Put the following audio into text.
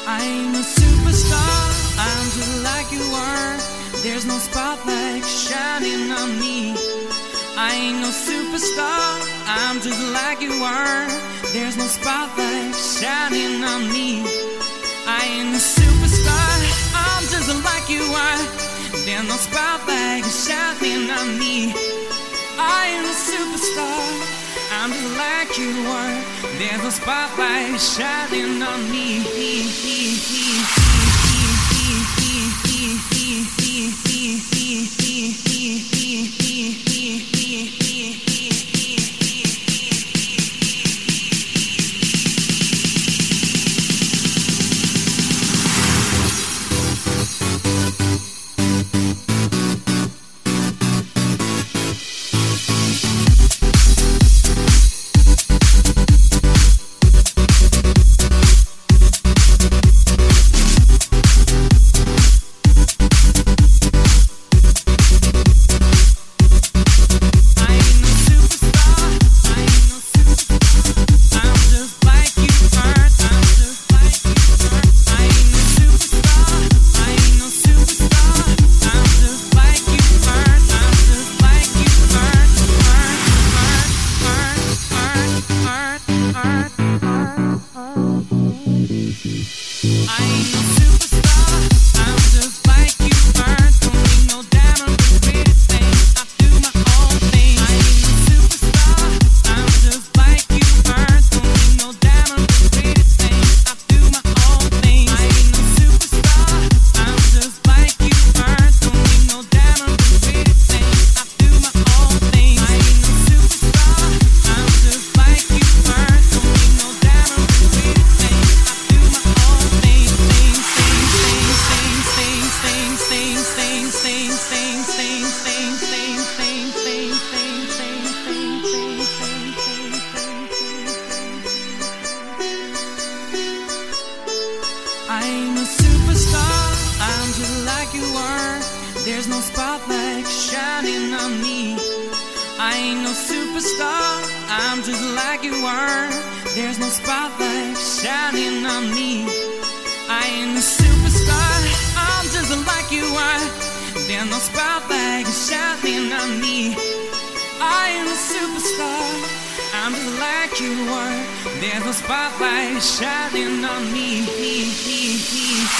I ain't a superstar, I'm just like you are. There's no spotlight shining on me. I ain't no superstar, I'm just like you are. There's no spotlight shining on me. I ain't a superstar, I'm just like you are. There's no spotlight shining on me. I ain't a superstar, I'm just like you are. There's no spotlight shining on me. I ain't a superstar, I'm just like you are. There's no spotlight shining on me. I ain't no superstar, I'm just like you are. There's no spotlight shining on me. I ain't a superstar, I'm just like you are. There's no spotlight shining on me. I ain't a superstar, I'm just like you are. There's no spotlight shining on me.